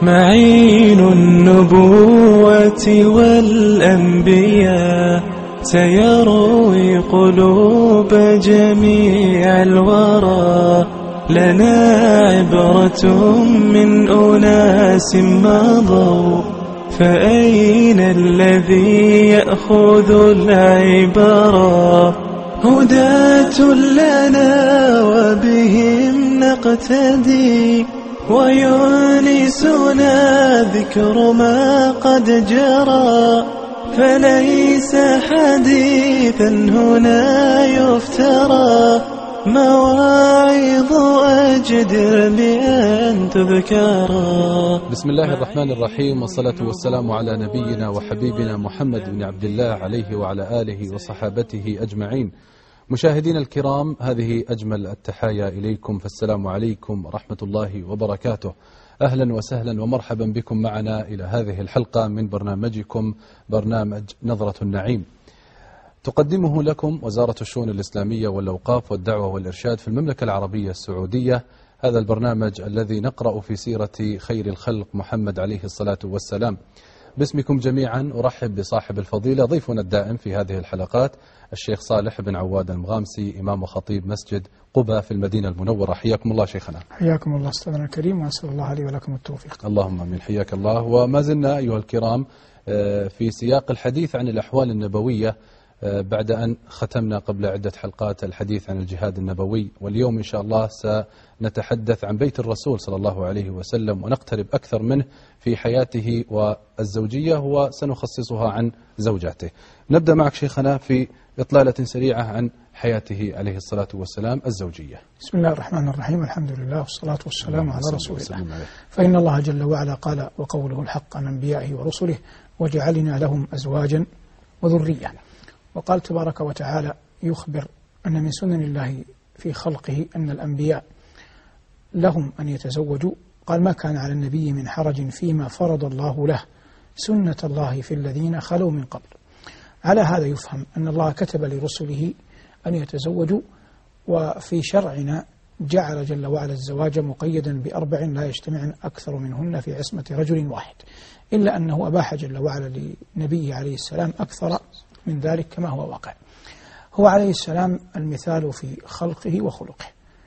معين النبوة والأنبياء سيروي قلوب جميع الورى. لنا عبرة من أناس مضوا، فأين الذي يأخذ العبرة؟ هداة لنا وبهم نقتدي، ويونسنا ذكر ما قد جرى. فليس حديثا هنا يفترى، مواعظ أجدر بأن تذكرا. بسم الله الرحمن الرحيم، والصلاة والسلام على نبينا وحبيبنا محمد بن عبد الله عليه وعلى آله وصحابته أجمعين. مشاهدين الكرام، هذه أجمل التحايا إليكم، فالسلام عليكم ورحمة الله وبركاته. أهلا وسهلا ومرحبا بكم معنا إلى هذه الحلقة من برنامجكم برنامج نظرة النعيم، تقدمه لكم وزارة الشؤون الإسلامية والأوقاف والدعوة والإرشاد في المملكة العربية السعودية. هذا البرنامج الذي نقرأ في سيرة خير الخلق محمد عليه الصلاة والسلام. باسمكم جميعا أرحب بصاحب الفضيلة ضيفنا الدائم في هذه الحلقات، الشيخ صالح بن عواد المغامسي، إمام وخطيب مسجد قبة في المدينة المنورة. حياكم الله شيخنا. حياكم الله أستاذنا الكريم، وأسأل الله لي ولكم التوفيق. اللهم آمين. حياك الله. وما زلنا أيها الكرام في سياق الحديث عن الأحوال النبوية، بعد أن ختمنا قبل عدة حلقات الحديث عن الجهاد النبوي، واليوم إن شاء الله سنتحدث عن بيت الرسول صلى الله عليه وسلم ونقترب أكثر منه في حياته والزوجية، وسنخصصها عن زوجاته. نبدأ معك شيخنا في إطلالة سريعة عن حياته عليه الصلاة والسلام الزوجية. بسم الله الرحمن الرحيم، الحمد لله والصلاة والسلام على رسول الله. فإن الله جل وعلا قال: وقوله الحق عن أنبيائه ورسله وجعلنا لهم أزواجا وذرية. وقال تبارك وتعالى يخبر أن من سنن الله في خلقه أن الأنبياء لهم أن يتزوجوا. قال: ما كان على النبي من حرج فيما فرض الله له، سنة الله في الذين خلوا من قبل. على هذا يفهم أن الله كتب لرسله أن يتزوجوا، وفي شرعنا جعل جل وعلا الزواج مقيدا ب4 لا يجتمعن أكثر منهن في عصمة رجل واحد، إلا أنه أباح جل وعلا لنبيه عليه السلام أكثر من ذلك كما هو واقع. هو عليه السلام المثال في خلقه وخلقه،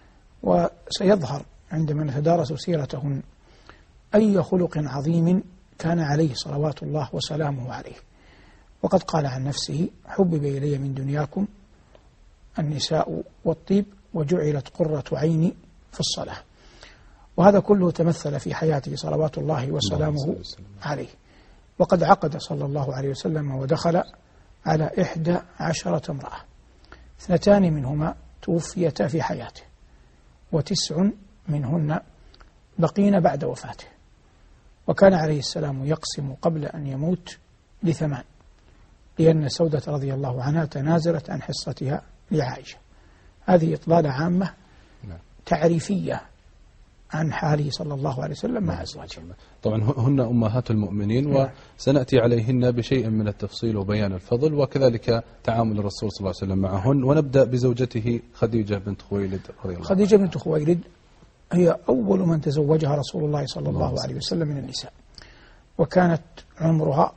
وسيظهر عندما نتدارس سيرته أي خلق عظيم كان عليه صلوات الله وسلامه عليه. وقد قال عن نفسه: حبب إلي من دنياكم النساء والطيب وجعلت قرة عيني في الصلاة. وهذا كله تمثل في حياته صلوات الله وسلامه عليه. وقد عقد صلى الله عليه وسلم ودخل على 11 امرأة، 2 منهما توفيتا في حياته، و9 منهن بقين بعد وفاته. وكان عليه السلام يقسم قبل أن يموت ل8، لأن سودة رضي الله عنها تنازلت عن حصتها لعائشة. هذه إطلالة عامة تعريفية عن حاله صلى الله عليه وسلم مع أزواجه. طبعا هن أمهات المؤمنين، وسنأتي عليهن بشيء من التفصيل وبيان الفضل، وكذلك تعامل الرسول صلى الله عليه وسلم معهن. ونبدأ بزوجته خديجة بنت خويلد رضي الله عنها. خديجة بنت خويلد هي أول من تزوجها رسول الله صلى الله عليه وسلم من النساء، وكانت عمرها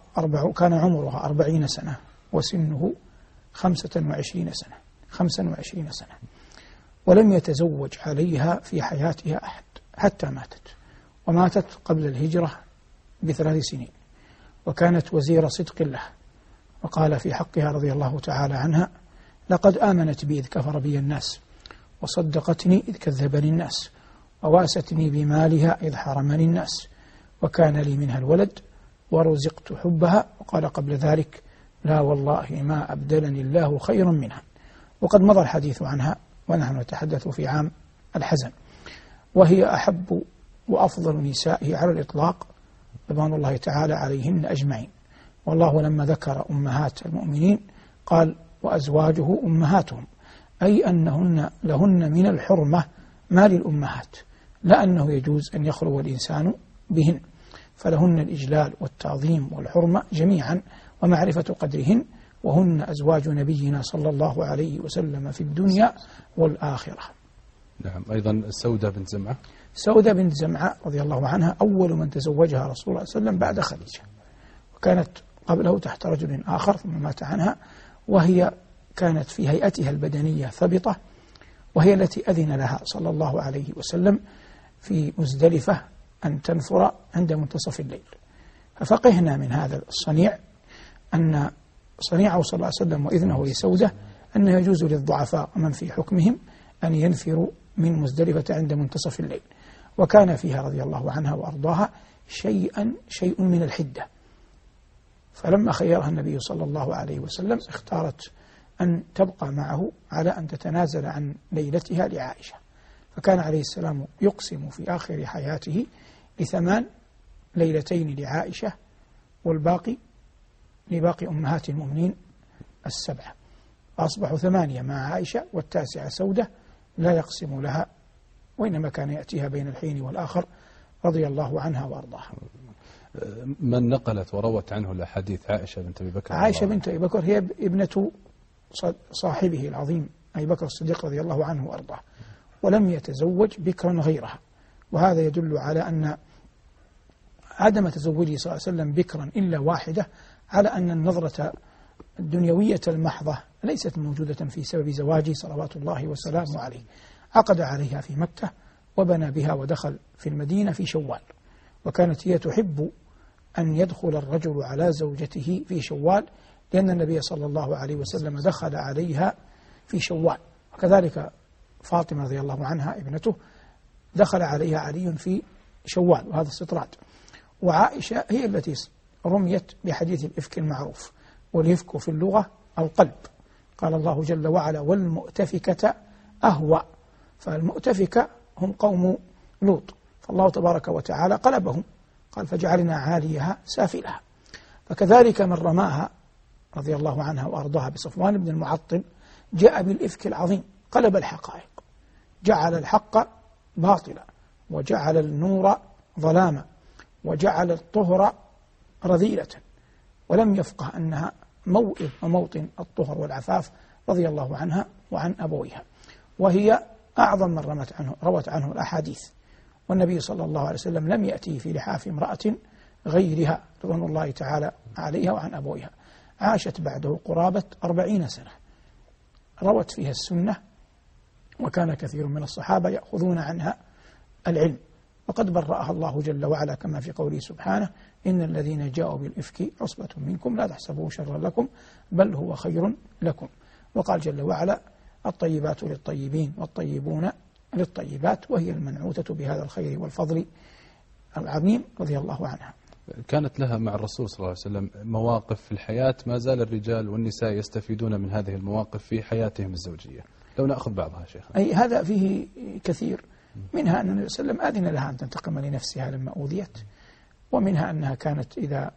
40 سنة وسنه 25 سنة، ولم يتزوج عليها في حياتها أحد حتى ماتت، وماتت قبل الهجرة ب3 سنين، وكانت وزير صدق له. وقال في حقها رضي الله تعالى عنها: لقد آمنت بي إذ كفر بي الناس، وصدقتني إذ كذبني الناس، وواستني بمالها إذ حرمني الناس، وكان لي منها الولد ورزقت حبها. وقال قبل ذلك: لا والله ما أبدلني الله خيرا منها. وقد مضى الحديث عنها ونحن نتحدث في عام الحزن، وهي أحب وأفضل نسائه على الإطلاق رضوان الله تعالى عليهن أجمعين. والله لما ذكر أمهات المؤمنين قال: وأزواجه أمهاتهم، أي أنهن لهن من الحرمة ما للأمهات، لا أنه يجوز أن يخلو الإنسان بهن، فلهن الإجلال والتعظيم والحرمة جميعا ومعرفة قدرهن، وهن أزواج نبينا صلى الله عليه وسلم في الدنيا والآخرة. نعم. أيضا سودة بنت زمعة. سودة بنت زمعة رضي الله عنها أول من تزوجها رسول الله صلى الله عليه وسلم بعد خديجة، وكانت قبله تحت رجل آخر ثم مات عنها، وهي كانت في هيئتها البدنية ثبطة، وهي التي أذن لها صلى الله عليه وسلم في مزدلفة أن تنفر عند منتصف الليل. ففقهنا من هذا الصنيع أن صنيعه صلى الله عليه وسلم وإذنه لسودة أنه يجوز للضعفاء ومن في حكمهم أن ينفروا من مزدلفة عند منتصف الليل، وكان فيها رضي الله عنها وأرضاها شيء من الحدة، فلما خيرها النبي صلى الله عليه وسلم اختارت أن تبقى معه على أن تتنازل عن ليلتها لعائشة، فكان عليه السلام يقسم في آخر حياته ب8 ليلتين لعائشة والباقي لباقي أمهات المؤمنين 7، فأصبحوا 8 مع عائشة والتاسعة سودة لا يقسم لها، وإنما كان يأتيها بين الحين والآخر رضي الله عنها وأرضاها. من نقلت وروت عنه الأحاديث عائشة بنت أبي بكر؟ عائشة بنت أبي بكر هي ابنة صاحبه العظيم أبي بكر الصديق رضي الله عنه وأرضاه، ولم يتزوج بكرا غيرها، وهذا يدل على أن عدم تزوجه صلى الله عليه وسلم بكرا إلا واحدة على أن النظرة الدنيوية المحضة ليست موجودة في سبب زواجه صلوات الله وسلامه عليه. عقد عليها في مكة وبنى بها ودخل في المدينة في شوال، وكانت هي تحب أن يدخل الرجل على زوجته في شوال، لأن النبي صلى الله عليه وسلم دخل عليها في شوال، وكذلك فاطمة رضي الله عنها ابنته دخل عليها علي في شوال، وهذا استطراد. وعائشة هي التي رميت بحديث الإفك المعروف، والإفك في اللغة القلب، قال الله جل وعلا والمؤتفكة أهوى، فالمؤتفكة هم قوم لوط، فالله تبارك وتعالى قلبهم، قال فجعلنا عاليها سافلها. فكذلك من رماها رضي الله عنها وأرضاها بصفوان بن المعطل جاء بالإفك العظيم، قلب الحقائق، جعل الحق باطلا، وجعل النور ظلاما، وجعل الطهر رذيلة، ولم يفقه أنها موئد وموطن الطهر والعفاف رضي الله عنها وعن أبويها، وهي أعظم من روت عنه الأحاديث، والنبي صلى الله عليه وسلم لم يأتي في لحاف امرأة غيرها رضوان الله تعالى عليها وعن أبويها. عاشت بعده قرابة 40 سنة روت فيها السنة، وكان كثير من الصحابة يأخذون عنها العلم، وقد برأها الله جل وعلا كما في قوله سبحانه إن الذين جاءوا بالإفك عصبة منكم لا تحسبوه شرا لكم بل هو خير لكم. وقال جل وعلا الطيبات للطيبين والطيبون للطيبات، وهي المنعوتة بهذا الخير والفضل العظيم رضي الله عنها. كانت لها مع الرسول صلى الله عليه وسلم مواقف في الحياة ما زال الرجال والنساء يستفيدون من هذه المواقف في حياتهم الزوجية، لو نأخذ بعضها شيخ. أي هذا فيه كثير، منها أن النبي صلى الله عليه وسلم أذن لها أن تنتقم لنفسها لما أوذيت، ومنها أنها كانت إذا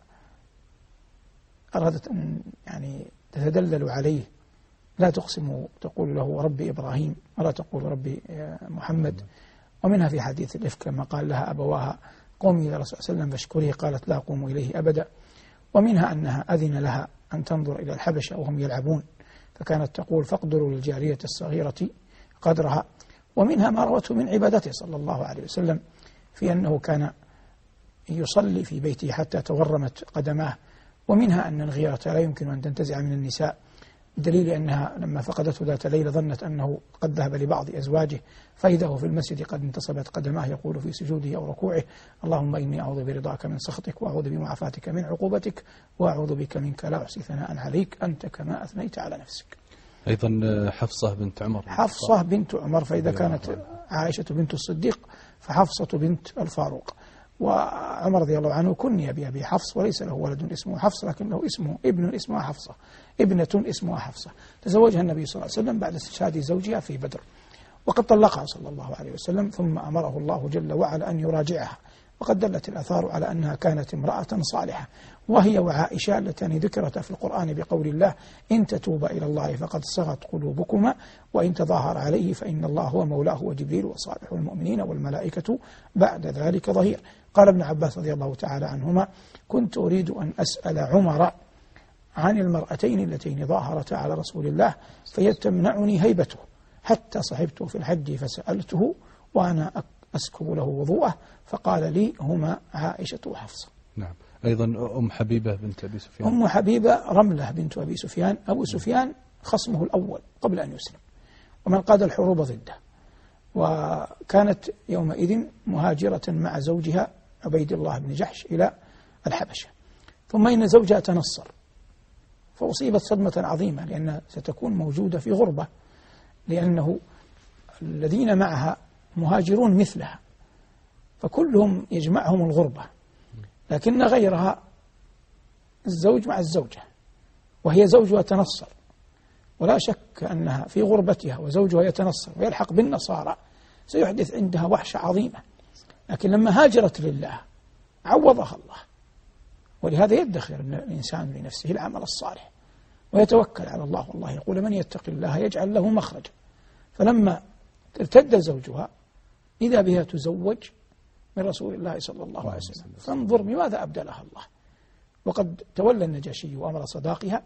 أرادت أن يعني تتدلل عليه لا تقسم تقول له ربي إبراهيم ولا تقول ربي محمد. ومنها في حديث الإفك لما قال لها أبواها قومي إلى رسول الله صلى الله عليه وسلم فاشكريه قالت لا أقوم إليه أبدا. ومنها أنها أذن لها أن تنظر إلى الحبشة وهم يلعبون، فكانت تقول فاقدروا للجارية الصغيرة قدرها. ومنها ما روته من عبادته صلى الله عليه وسلم في أنه كان يصلي في بيته حتى تورمت قدماه. ومنها أن الغيرة لا يمكن أن تنتزع من النساء، بدليل أنها لما فقدته ذات ليلة ظنت أنه قد ذهب لبعض أزواجه، فإذا هو في المسجد قد انتصبت قدماه يقول في سجوده أو ركوعه اللهم إني أعوذ برضاك من سخطك وأعوذ بمعافاتك من عقوبتك وأعوذ بك منك لا أحصي ثناء عليك أنت كما أثنيت على نفسك. أيضا حفصة بنت عمر، حفصة بنت عمر، فإذا كانت عائشة بنت الصديق فحفصة بنت الفاروق. وعمر رضي الله عنه كني بأبي حفص وليس له ولد اسمه حفص، لكن له ابن اسمها حفصة، ابنة اسمها حفصة، تزوجها النبي صلى الله عليه وسلم بعد استشهاد زوجها في بدر، وقد طلقها صلى الله عليه وسلم ثم أمره الله جل وعلا أن يراجعها. وقد دلت الآثار على أنها كانت امرأة صالحة، وهي وعائشة اللتان ذكرتا في القرآن بقول الله إن تتوبا إلى الله فقد صغت قلوبكما وإن تظاهر عليه فإن الله هو مولاه وجبريل وصالح المؤمنين والملائكة بعد ذلك ظهير. قال ابن عباس رضي الله تعالى عنهما كنت أريد أن أسأل عمر عن المرأتين اللتين ظاهرتا على رسول الله فيتمنعني هيبته، حتى صحبته في الحج فسألته وأنا أسكب له وضوءه، فقال لي هما عائشة وحفصة. نعم. أيضا أم حبيبة بنت أبي سفيان. أم حبيبة رملة بنت أبي سفيان. أبو سفيان خصمه الأول قبل أن يسلم، ومن قاد الحروب ضده، وكانت يومئذ مهاجرة مع زوجها عبيد الله بن جحش إلى الحبشة. ثم إن زوجها تنصر فأصيبت صدمة عظيمة، لأنها ستكون موجودة في غربة، لأنه الذين معها مهاجرون مثلها فكلهم يجمعهم الغربة، لكن غيرها الزوج مع الزوجة وهي زوجها تنصر، ولا شك أنها في غربتها وزوجها يتنصر ويلحق بالنصارى سيحدث عندها وحشة عظيمة. لكن لما هاجرت لله عوضها الله، ولهذا يدخر الإنسان لنفسه العمل الصالح ويتوكل على الله، والله يقول من يتق الله يجعل له مخرجا. فلما ارتد زوجها إذا بها تزوج من رسول الله صلى الله عليه وسلم، فانظر بماذا أبدلها الله. وقد تولى النجاشي وأمر صداقها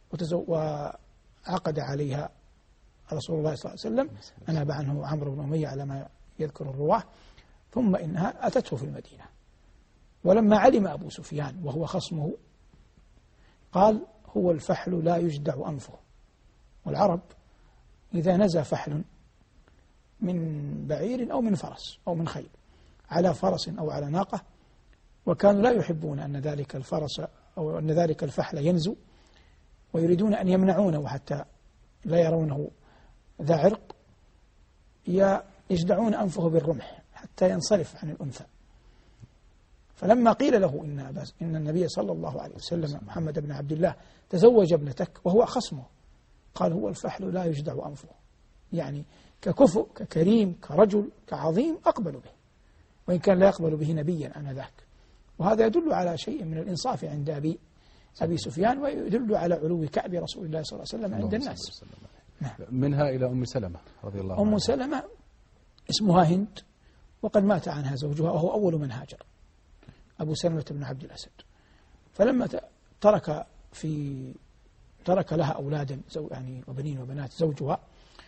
وعقد عليها رسول الله صلى الله عليه وسلم، أناب عنه عمرو بن أمية على ما يذكر الرواه. ثم إنها أتته في المدينة، ولما علم أبو سفيان وهو خصمه قال هو الفحل لا يجدع أنفه. والعرب إذا نزى فحل من بعير أو من فرس أو من خيل على فرس أو على ناقة، وكانوا لا يحبون أن ذلك الفرس أو أن ذلك الفحل ينزو، ويريدون أن يمنعونه حتى لا يرونه ذا عرق، يجدعون أنفه بالرمح حتى ينصرف عن الأنثى. فلما قيل له إن النبي صلى الله عليه وسلم محمد بن عبد الله تزوج ابنتك وهو خصمه، قال هو الفحل لا يجدع أنفه، يعني ككفؤ ككريم كرجل كعظيم أقبل به، وإن كان لا يقبل به نبيا آنذاك. وهذا يدل على شيء من الإنصاف عند أبي سفيان، ويدل على علو كعب رسول الله صلى الله عليه وسلم عند الناس. نعم. منها إلى أم سلمة رضي الله عنها. أم سلمة اسمها هند، وقد مات عنها زوجها وهو أول من هاجر، أبو سلمة بن عبد الأسد. فلما ترك لها أولادا يعني وبنين وبنات زوجها،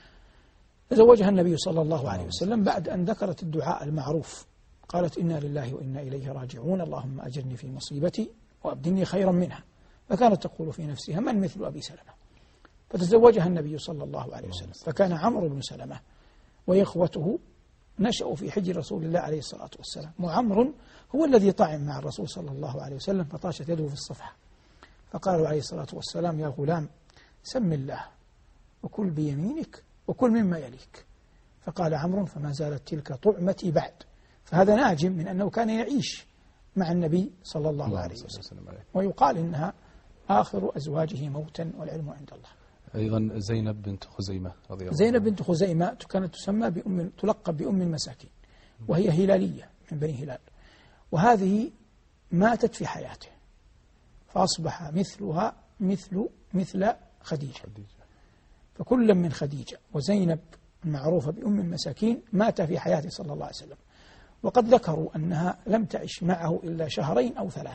تزوجها النبي صلى الله عليه وسلم بعد أن ذكرت الدعاء المعروف، قالت إنا لله وإنا إليه راجعون، اللهم أجرني في مصيبتي وأبدلني خيرا منها. فكانت تقول في نفسها من مثل أبي سلمة، فتزوجها النبي صلى الله عليه وسلم. فكان عمرو بن سلمة وإخوته نشأوا في حجر رسول الله عليه الصلاة والسلام، وعمرو هو الذي طعن مع الرسول صلى الله عليه وسلم فطاشت يده في الصفحة، فقالوا عليه الصلاة والسلام يا غلام سم الله وكل بيمينك وكل مما يليك. فقال عمرو فما زالت تلك طعمتي بعد. فهذا ناجم من أنه كان يعيش مع النبي صلى الله عليه وسلم، ويقال إنها آخر أزواجه موتا والعلم عند الله. أيضا زينب بنت خزيمة رضي الله عنها. زينب بنت خزيمة كانت تلقب بأم المساكين، وهي هلالية من بني هلال، وهذه ماتت في حياته، فأصبح مثلها مثل خديجة. فكل من خديجة وزينب المعروفة بأم المساكين مات في حياته صلى الله عليه وسلم. وقد ذكروا أنها لم تعش معه إلا شهرين أو 3،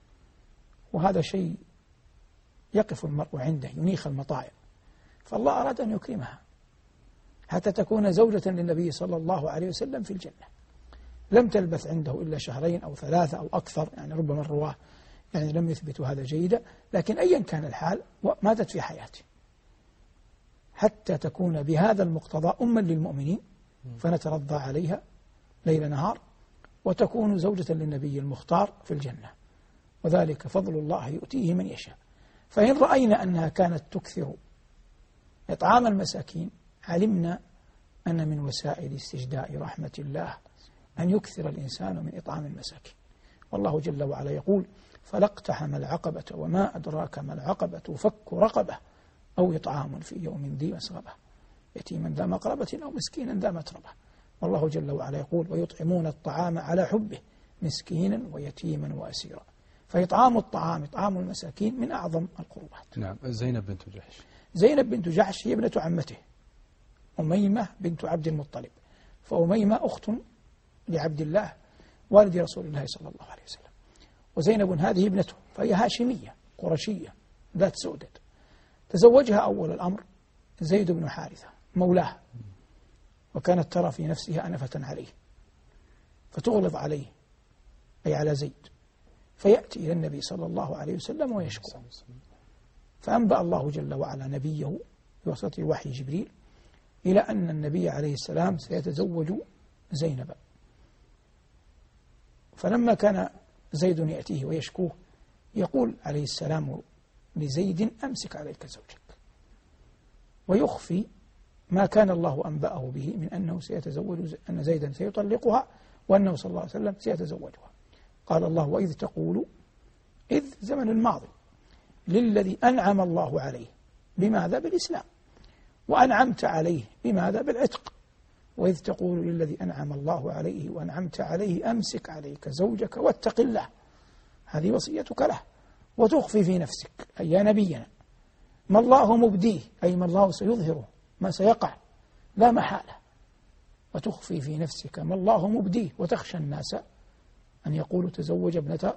وهذا شيء يقف المرء عنده ينيخ المطايا. فالله أراد أن يكرمها حتى تكون زوجة للنبي صلى الله عليه وسلم في الجنة. لم تلبث عنده إلا شهرين أو 3 أو أكثر، يعني ربما الرواه يعني لم يثبتوا هذا جيدا، لكن أيا كان الحال ماتت في حياته حتى تكون بهذا المقتضى أما للمؤمنين فنترضى عليها ليل نهار، وتكون زوجة للنبي المختار في الجنة، وذلك فضل الله يؤتيه من يشاء. فإن رأينا أنها كانت تكثر إطعام المساكين علمنا أن من وسائل استجداء رحمة الله أن يكثر الإنسان من إطعام المساكين. والله جل وعلا يقول فلا اقتحم العقبة وما أدراك ما العقبة فك رقبة أو إطعام في يوم ذي مسغبة يتيما ذا مقربة أو مسكينا ذا متربة. والله جل وعلا يقول ويطعمون الطعام على حبه مسكينا ويتيما وأسيرا. فإطعام الطعام إطعام المساكين من أعظم القربات. نعم. زينب بنت جحش. زينب بنت جحش هي ابنة عمته أميمة بنت عبد المطلب، فأميمة أخت لعبد الله والد رسول الله صلى الله عليه وسلم، وزينب هذه ابنته، فهي هاشمية قرشية ذات سؤدد. تزوجها أول الأمر زيد بن حارثة مولاه، وكانت ترى في نفسها أنفة عليه، فتغلظ عليه أي على زيد، فيأتي إلى النبي صلى الله عليه وسلم ويشكو. فأنبأ الله جل وعلا نبيه بواسطة وحي جبريل إلى أن النبي عليه السلام سيتزوج زينب. فلما كان زيد يأتيه ويشكوه يقول عليه السلام لزيد أمسك عليك زوجك، ويخفي ما كان الله أنبأه به من أنه سيتزوج، أن زيدا سيطلقها وأنه صلى الله عليه وسلم سيتزوجها. قال الله وإذ تقول، إذ زمن الماضي، للذي أنعم الله عليه بماذا؟ بالإسلام، وأنعمت عليه بماذا؟ بالعتق. وإذ تقول للذي أنعم الله عليه وأنعمت عليه أمسك عليك زوجك واتق الله، هذه وصيتك له. وتخفي في نفسك أي يا نبينا ما الله مبديه، أي ما الله سيظهره، ما سيقع لا محالة. وتخفي في نفسك ما الله مبديه، وتخشى الناس أن يقولوا تزوج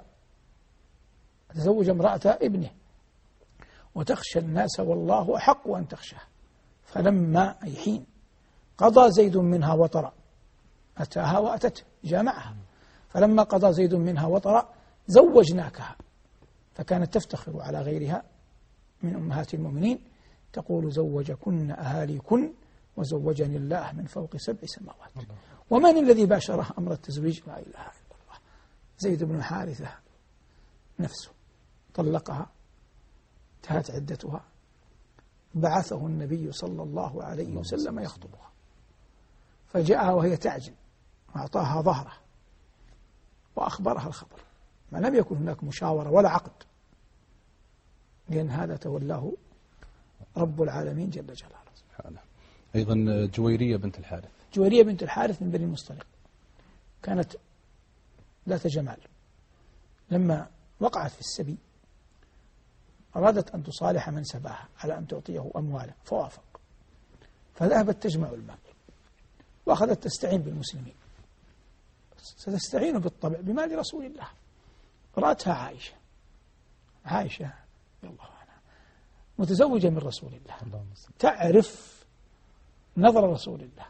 امرأة ابنه، وتخشى الناس والله أحق أن تخشاه. فلما أي حين قضى زيد منها وطرا، أتاها وأتته جامعها، فلما قضى زيد منها وطرا زوجناكها. فكانت تفتخر على غيرها من أمهات المؤمنين تقول زوجكن أهاليكن وزوجني الله من فوق 7 سماوات. ومن الذي باشره أمر التزويج؟ لا إله إلا الله، زيد بن حارثة نفسه. طلقها، انتهت عدتها، بعثه النبي صلى الله عليه وسلم يخطبها، فجاءها وهي تعجل وأعطاها ظهره وأخبرها الخبر، ما لم يكن هناك مشاورة ولا عقد، لأن هذا تولاه رب العالمين جل جلاله سبحانه. أيضا جويرية بنت الحارث، جويرية بنت الحارث من بني المصطلق، كانت ذات جمال. لما وقعت في السبي أرادت أن تصالح من سباها على أن تعطيه أموالا، فوافق، فذهبت تجمع المال وأخذت تستعين بالمسلمين، ستستعين بالطبع بمال رسول الله. رأتها عائشة رضي الله عنها متزوجة من رسول الله، تعرف نظر رسول الله.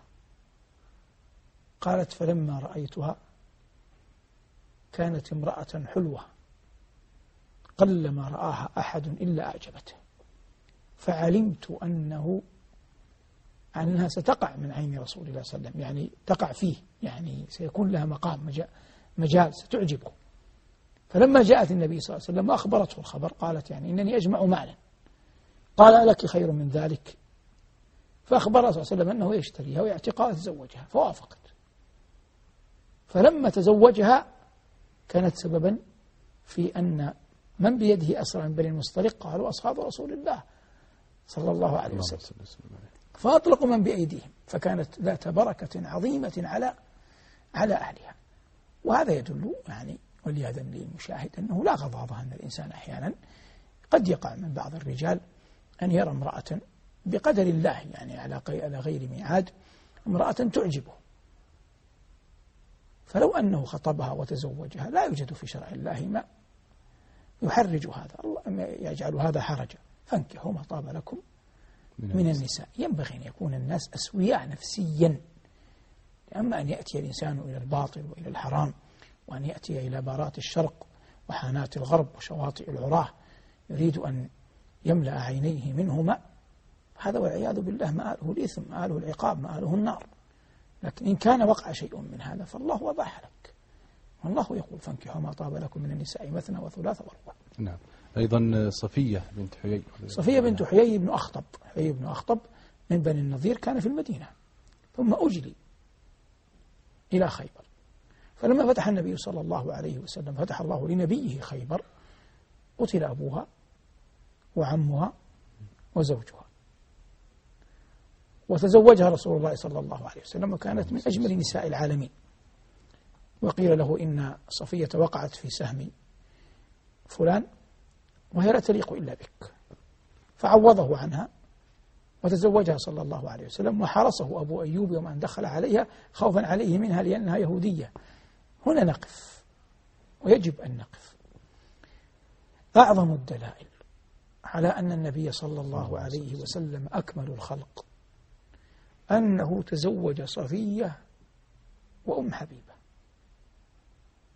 قالت فلما رأيتها كانت امرأة حلوة قلما رآها أحد إلا أعجبته، فعلمت أنها ستقع من عين رسول الله صلى الله عليه وسلم، يعني تقع فيه، يعني سيكون لها مقام مجال ستعجبه. فلما جاءت النبي صلى الله عليه وسلم وأخبرته الخبر قالت يعني إنني أجمع مالا. قال لك خير من ذلك؟ فأخبرها صلى الله عليه وسلم أنه يشتريها ويعتقها ويتزوجها، فوافقت. فلما تزوجها كانت سببا في أن من بيده أسرى من بني المصطلق قالوا أصحاب رسول الله صلى الله عليه وسلم، فأطلقوا من بأيديهم، فكانت ذات بركة عظيمة على أهلها. وهذا يدل يعني ولياذا للمشاهد أنه لا غضاضة، أن الإنسان أحيانا قد يقع من بعض الرجال أن يرى امرأة بقدر الله، يعني على غير ميعاد، امرأة تعجبه، فلو أنه خطبها وتزوجها لا يوجد في شرع الله ما يحرج هذا، الله يجعل هذا حرجا. فانكحوا ما طاب لكم من النساء. ينبغي أن يكون الناس أسوياء نفسيا، أما أن يأتي الإنسان إلى الباطل وإلى الحرام، وأن يأتي إلى بارات الشرق وحانات الغرب وشواطئ العراه يريد أن يملأ عينيه منهما، هذا والعياذ بالله مآله الإثم، مآله العقاب، مآله النار. لكن إن كان وقع شيء من هذا فالله أباح لك، والله يقول فانكحوا ما طاب لكم من النساء مثنى وثلاث ورباع. نعم. أيضا صفية بنت حيي، صفية بنت حيي بن أخطب، حيي بن أخطب من بني النضير، كان في المدينة ثم أجلي إلى خيبر. فلما فتح النبي صلى الله عليه وسلم، فتح الله لنبيه خيبر، قتل أبوها وعمها وزوجها، وتزوجها رسول الله صلى الله عليه وسلم، وكانت من أجمل نساء العالمين. وقيل له إن صفية وقعت في سهم فلان وهي لا تليق إلا بك، فعوضه عنها وتزوجها صلى الله عليه وسلم، وحرسه أبو أيوب يوم أن دخل عليها خوفا عليه منها لأنها يهودية. هنا نقف، ويجب أن نقف. أعظم الدلائل على أن النبي صلى الله عليه وسلم أكمل الخلق أنه تزوج صفية وأم حبيبة،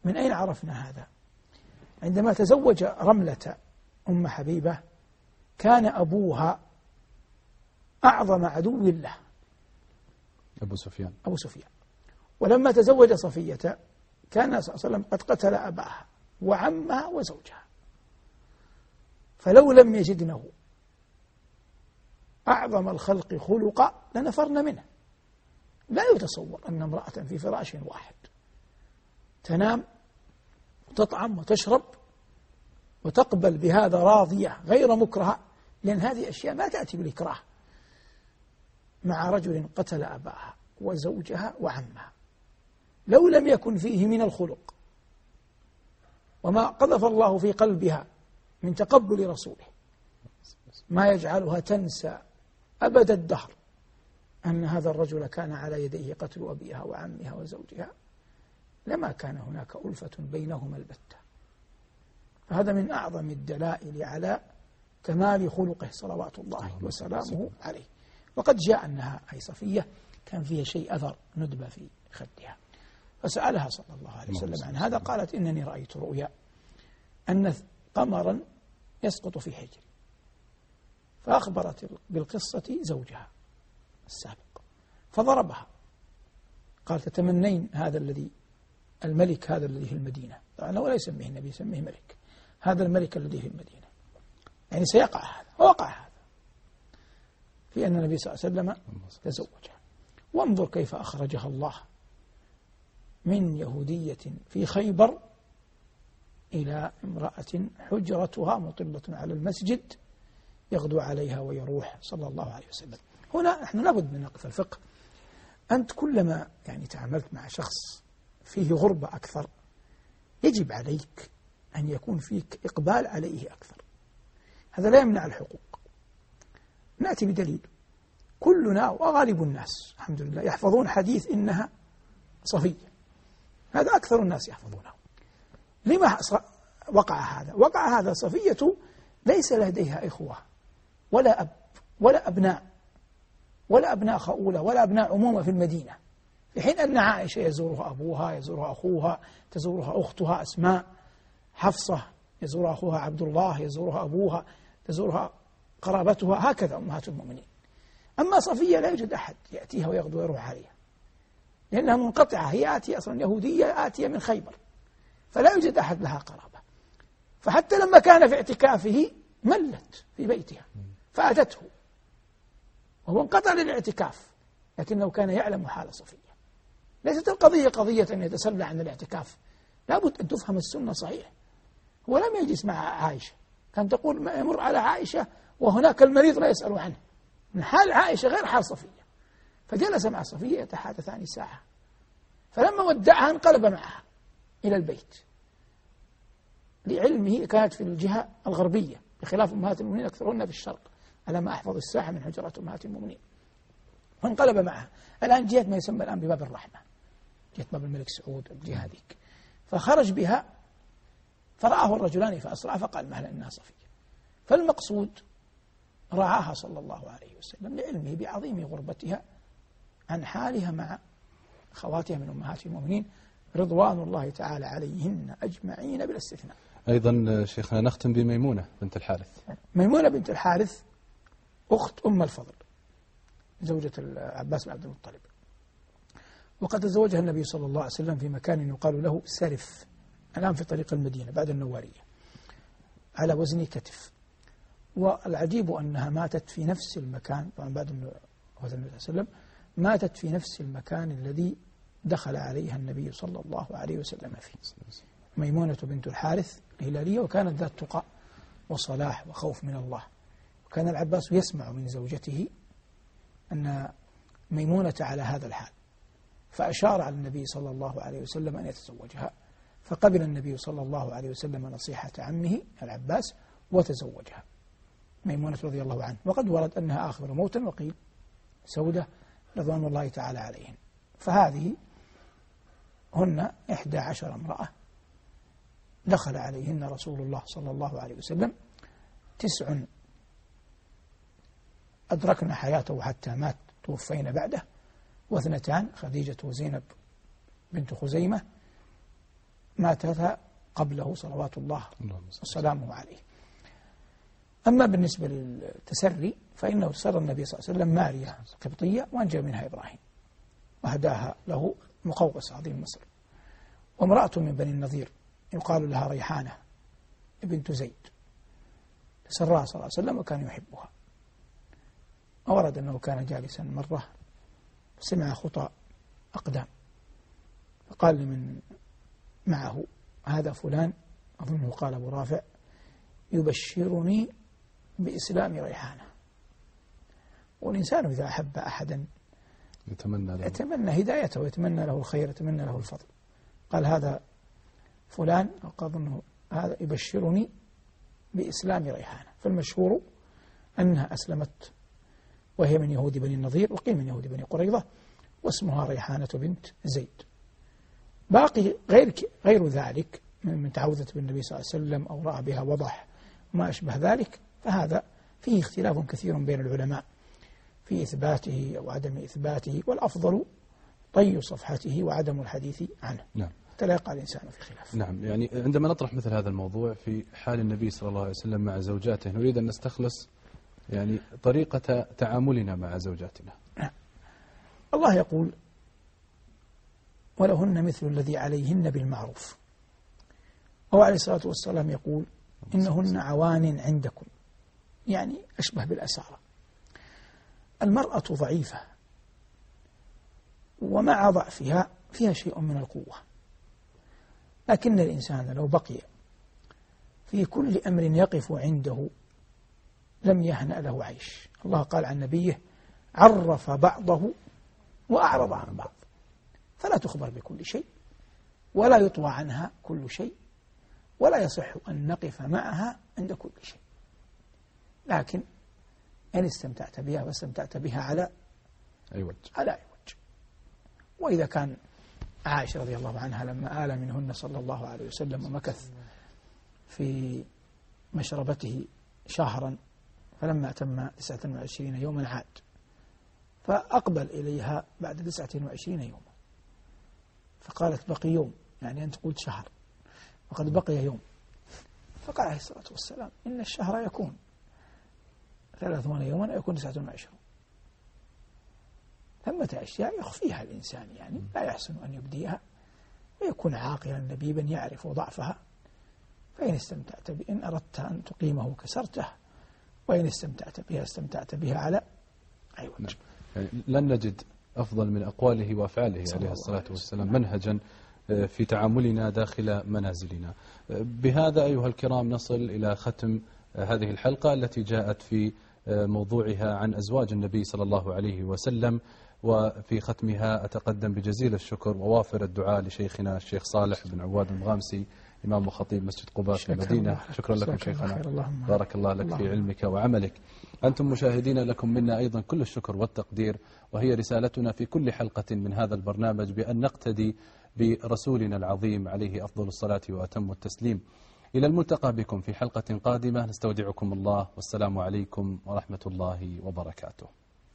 من أين عرفنا هذا؟ عندما تزوج رملة أم حبيبة كان أبوها أعظم عدو له، أبو سفيان. ولما تزوج صفية كان صلى الله عليه وسلم قد قتل أباها وعمها وزوجها، فلو لم يجدنه أعظم الخلق خلقا لنفرن منه. لا يتصور أن امرأة في فراش واحد تنام وتطعم وتشرب وتقبل بهذا راضية غير مكرهة، لأن هذه أشياء ما تأتي بالإكراه، مع رجل قتل أباها وزوجها وعمها. لو لم يكن فيه من الخلق وما قذف الله في قلبها من تقبل رسوله ما يجعلها تنسى أبد الدهر أن هذا الرجل كان على يديه قتل أبيها وعمها وزوجها، لما كان هناك ألفة بينهما البتة. فهذا من أعظم الدلائل على كمال خلقه صلوات الله وسلامه عليه. وقد جاء أنها أي صفية كان فيها شيء أثر ندبة في خدها، فسألها صلى الله عليه وسلم عن هذا، قالت إنني رأيت رؤيا أن قمرا يسقط في حجري، فأخبرت بالقصة زوجها السابق فضربها، قال تتمنين هذا الذي الملك هذا الذي في المدينة، طبعا ولا يسميه النبي يسميه ملك، هذا الملك الذي في المدينة، يعني سيقع هذا، ووقع هذا في أن النبي صلى الله عليه وسلم تزوجها. وانظر كيف أخرجها الله من يهودية في خيبر إلى امرأة حجرتها مطلة على المسجد يغدو عليها ويروح صلى الله عليه وسلم. هنا نحن لابد من نقف الفقه. أنت كلما يعني تعاملت مع شخص فيه غربة أكثر يجب عليك أن يكون فيك إقبال عليه أكثر. هذا لا يمنع الحقوق. نأتي بدليل. كلنا وغالب الناس الحمد لله يحفظون حديث إنها صفية، هذا أكثر الناس يحفظونه. لما وقع هذا؟ وقع هذا صفية ليس لديها إخوة ولا أب ولا أبناء ولا أبناء خؤولة ولا أبناء عمومة في المدينة، في حين أن عائشة يزورها أبوها، يزورها أخوها، تزورها أختها أسماء، حفصة يزورها أخوها عبد الله، يزورها أبوها، تزورها قرابتها، هكذا أمهات المؤمنين. أما صفية لا يوجد أحد يأتيها ويغدو ويروح عليها، لأنها منقطعة، هي آتية أصلا يهودية آتية من خيبر، فلا يوجد أحد لها قرابة. فحتى لما كان في اعتكافه ملت في بيتها فأتته وهو انقطع للاعتكاف، لكنه كان يعلم حال صفية. ليست القضية قضية أن يتسلى عن الاعتكاف، لابد أن تفهم السنة صحيح. هو لم يجلس مع عائشة، كان تقول ما يمر على عائشة وهناك المريض لا يسأل عنه، من حال عائشة غير حال صفية، فجلس مع صفية يتحادثان ساعة، فلما ودعها انقلب معها إلى البيت، لعلمه كانت في الجهة الغربية بخلاف أمهات المؤمنين أكثرهن في الشرق، على ما أحفظ الساحة من حجرات أمهات المؤمنين، فانقلب معها. الآن جهة ما يسمى الآن بباب الرحمة، جهة باب الملك سعود، الجهة هذيك، فخرج بها فرآه الرجلان فأسرع فقال مهلا إنها صفية. فالمقصود رعاها صلى الله عليه وسلم لعلمه بعظيم غربتها عن حالها مع خواتها من أمهات المؤمنين رضوان الله تعالى عليهن أجمعين بلا استثناء. أيضا شيخنا نختم بميمونة بنت الحارث. ميمونة بنت الحارث أخت أم الفضل زوجة العباس بن عبد المطلب، وقد تزوجها النبي صلى الله عليه وسلم في مكان يقال له سرف، الآن في طريق المدينة بعد النوارية، على وزن كتف. والعجيب أنها ماتت في نفس المكان، طبعا بعد وفاة النبي صلى الله عليه وسلم ماتت في نفس المكان الذي دخل عليها النبي صلى الله عليه وسلم فيه. ميمونة بنت الحارث الهلالية، وكانت ذات تقى وصلاح وخوف من الله. وكان العباس يسمع من زوجته أن ميمونة على هذا الحال، فأشار على النبي صلى الله عليه وسلم أن يتزوجها، فقبل النبي صلى الله عليه وسلم نصيحة عمه العباس وتزوجها ميمونة رضي الله عنه. وقد ورد أنها آخر موتا، وقيل سودة رضوان الله تعالى عليهن. فهذه هن 11 امرأة دخل عليهن رسول الله صلى الله عليه وسلم، 9 أدركنا حياته حتى مات توفينا بعده، و2 خديجة وزينب بنت خزيمة ماتتا قبله صلوات الله وسلامه عليه. أما بالنسبة للتسري فإنه تسرى النبي صلى الله عليه وسلم ماريا قبطية وأنجب منها إبراهيم وهداها له مقوقس عظيم مصر، وامرأة من بني النضير يقال لها ريحانة بنت زيد تسراها صلى الله عليه وسلم وكان يحبها. وورد أنه كان جالسا مرة سمع خطى أقدام فقال لمن معه هذا فلان أظنه قال أبو رافع يبشرني بإسلام ريحانة. والإنسان إذا أحب أحدا يتمنى هدايته ويتمنى له الخير يتمنى له الفضل. قال هذا فلان أظنه هذا يبشرني بإسلام ريحانة، فالمشهور أنها أسلمت وهي من يهود بني النضير وقيل من يهود بني قريظة واسمها ريحانة بنت زيد. باقي غير ذلك من تعوذت بالنبي صلى الله عليه وسلم أو رأى بها وضح وما أشبه ذلك فهذا فيه اختلاف كثير بين العلماء في إثباته أو عدم إثباته، والأفضل طي صفحته وعدم الحديث عنه. نعم. حتى لا يقع الإنسان في خلاف. نعم، يعني عندما نطرح مثل هذا الموضوع في حال النبي صلى الله عليه وسلم مع زوجاته نريد أن نستخلص يعني طريقة تعاملنا مع زوجاتنا. نعم. الله يقول ولهن مثل الذي عليهن بالمعروف، وهو عليه الصلاة والسلام يقول إنهن عوان عندكم، يعني أشبه بالأسارة. المرأة ضعيفة ومع ضعفها فيها شيء من القوة، لكن الإنسان لو بقي في كل أمر يقف عنده لم يهنأ له عيش. الله قال عن نبيه عرف بعضه وأعرض عن بعض، فلا تخبر بكل شيء ولا يطوى عنها كل شيء ولا يصح أن نقف معها عند كل شيء، لكن إن استمتعت بها فاستمتعت بها على عوج. وإذا كان عائشة رضي الله عنها لما آل منهن صلى الله عليه وسلم ومكث في مشربته شهرا فلما تم 29 يوما عاد، فأقبل إليها بعد 29 يوما فقالت بقي يوم، يعني أنت قلت شهر وقد بقي يوم. فقال عليه الصلاة والسلام إن الشهر يكون 30 يوما يكون 29. ثمة أشياء يخفيها الإنسان، يعني لا يحسن أن يبديها ويكون عاقلا لبيبا يعرف ضعفها. فإن استمتعت إن أردت أن تقيمه كسرته، وإن استمتعت بها على عوج. يعني لن نجد أفضل من أقواله وأفعاله عليه الصلاة والسلام منهجا في تعاملنا داخل منازلنا. بهذا أيها الكرام نصل إلى ختم هذه الحلقة التي جاءت في موضوعها عن أزواج النبي صلى الله عليه وسلم، وفي ختمها أتقدم بجزيل الشكر ووافر الدعاء لشيخنا الشيخ صالح بن عواد المغامسي إمام وخطيب مسجد قباء في المدينة. شكرا لكم شيخنا، بارك الله لك في علمك وعملك. أنتم مشاهدين لكم منا أيضا كل الشكر والتقدير، وهي رسالتنا في كل حلقة من هذا البرنامج بأن نقتدي برسولنا العظيم عليه أفضل الصلاة وأتم التسليم. إلى الملتقى بكم في حلقة قادمة، نستودعكم الله والسلام عليكم ورحمة الله وبركاته.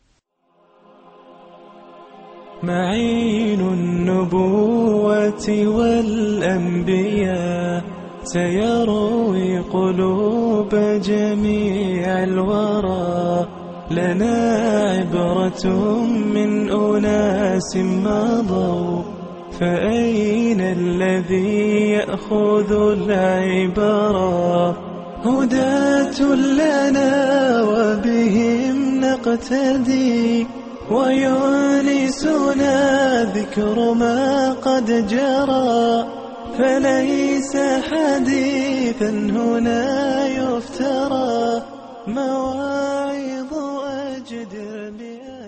معين النبوة والأنبياء سيروي قلوب جميع الورى، لنا عبرة من أناس مضوا، فأين الذي يأخذ العبرة؟ هداة لنا وبهم نقتدي، ويونسنا ذكر ما قد جرى، فليس حديثا هنا يفترى، مواعظ أجدر